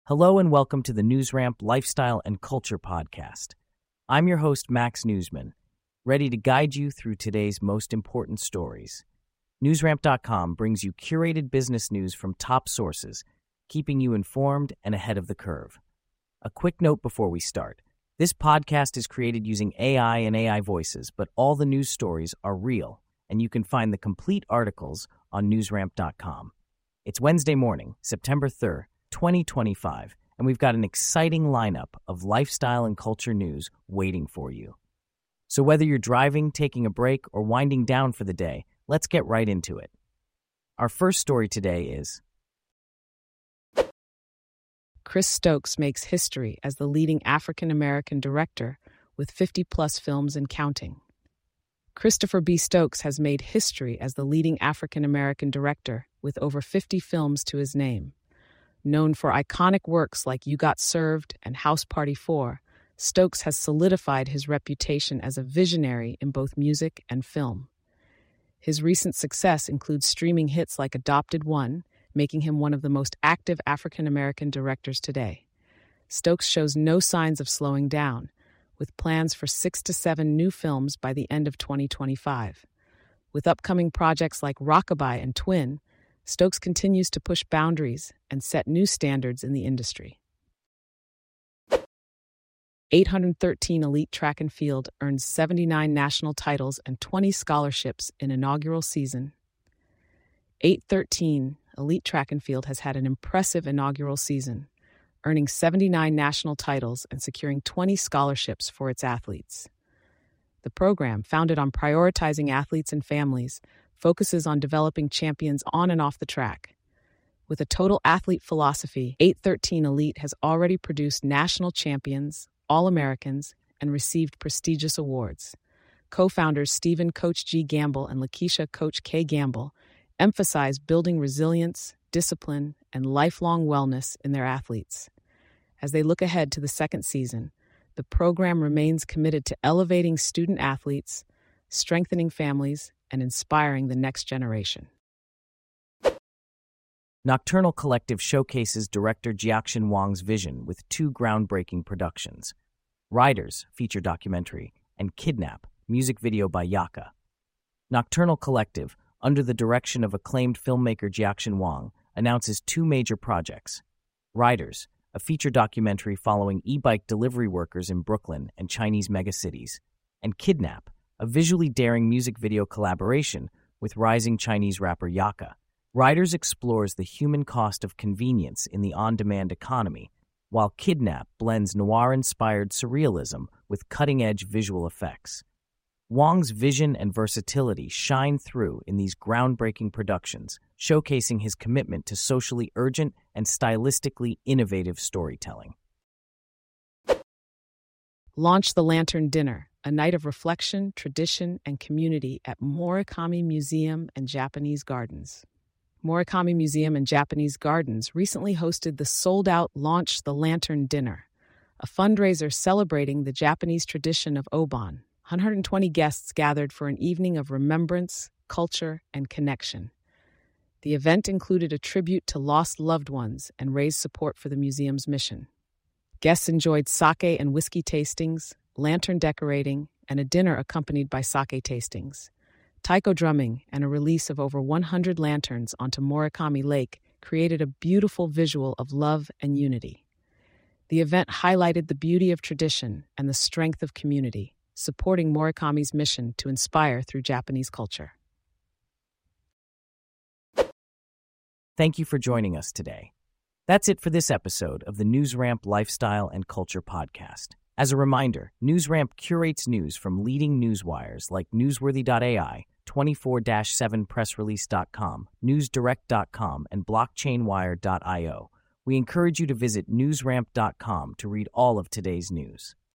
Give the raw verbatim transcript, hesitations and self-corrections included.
Hello and welcome to the NewsRamp Lifestyle and Culture Podcast. I'm your host, Max Newsman, ready to guide you through today's most important stories. NewsRamp dot com brings you curated business news from top sources, keeping you informed and ahead of the curve. A quick note before we start. This podcast is created using A I and A I voices, but all the news stories are real, and you can find the complete articles on NewsRamp dot com. It's Wednesday morning, September third, twenty twenty-five, and we've got an exciting lineup of lifestyle and culture news waiting for you. So whether you're driving, taking a break, or winding down for the day, let's get right into it. Our first story today is Chris Stokes makes history as the leading African-American director with fifty-plus films and counting. Christopher B. Stokes has made history as the leading African-American director with over fifty films to his name. Known for iconic works like You Got Served and House Party four, Stokes has solidified his reputation as a visionary in both music and film. His recent success includes streaming hits like Adopted One, making him one of the most active African-American directors today. Stokes shows no signs of slowing down, with plans for six to seven new films by the end of twenty twenty-five. With upcoming projects like Rockabye and Twin, Stokes continues to push boundaries and set new standards in the industry. eight hundred thirteen Elite Track and Field earns seventy-nine national titles and twenty scholarships in inaugural season. eight thirteen Elite Track and Field has had an impressive inaugural season, earning seventy-nine national titles and securing twenty scholarships for its athletes. The program, founded on prioritizing athletes and families, focuses on developing champions on and off the track. With a total athlete philosophy, eight thirteen Elite has already produced national champions, All-Americans, and received prestigious awards. Co-founders Stephen Coach G. Gamble and Lakeisha Coach K. Gamble emphasize building resilience, discipline, and lifelong wellness in their athletes. As they look ahead to the second season, the program remains committed to elevating student athletes, strengthening families, and inspiring the next generation. Nocturnal Collective showcases director Jiaxin Wang's vision with two groundbreaking productions: Riders, feature documentary, and Kidnap, music video by Yaka. Nocturnal Collective, under the direction of acclaimed filmmaker Jiaxin Wang, announces two major projects: Riders, a feature documentary following e-bike delivery workers in Brooklyn and Chinese megacities, and Kidnap, a visually daring music video collaboration with rising Chinese rapper Yaka. Riders explores the human cost of convenience in the on-demand economy, while Kidnap blends noir-inspired surrealism with cutting-edge visual effects. Wang's vision and versatility shine through in these groundbreaking productions, showcasing his commitment to socially urgent and stylistically innovative storytelling. Launch the Lantern Dinner, a night of reflection, tradition, and community at Murakami Museum and Japanese Gardens. Murakami Museum and Japanese Gardens recently hosted the sold-out Launch the Lantern Dinner, a fundraiser celebrating the Japanese tradition of Obon. one hundred twenty guests gathered for an evening of remembrance, culture, and connection. The event included a tribute to lost loved ones and raised support for the museum's mission. Guests enjoyed sake and whiskey tastings, lantern decorating, and a dinner accompanied by sake tastings. Taiko drumming and a release of over one hundred lanterns onto Murakami Lake created a beautiful visual of love and unity. The event highlighted the beauty of tradition and the strength of community, supporting Murakami's mission to inspire through Japanese culture. Thank you for joining us today. That's it for this episode of the NewsRamp Lifestyle and Culture Podcast. As a reminder, NewsRamp curates news from leading newswires like Newsworthy dot A I, twenty-four seven press release dot com, newsdirect dot com, and blockchain wire dot io. We encourage you to visit newsramp dot com to read all of today's news.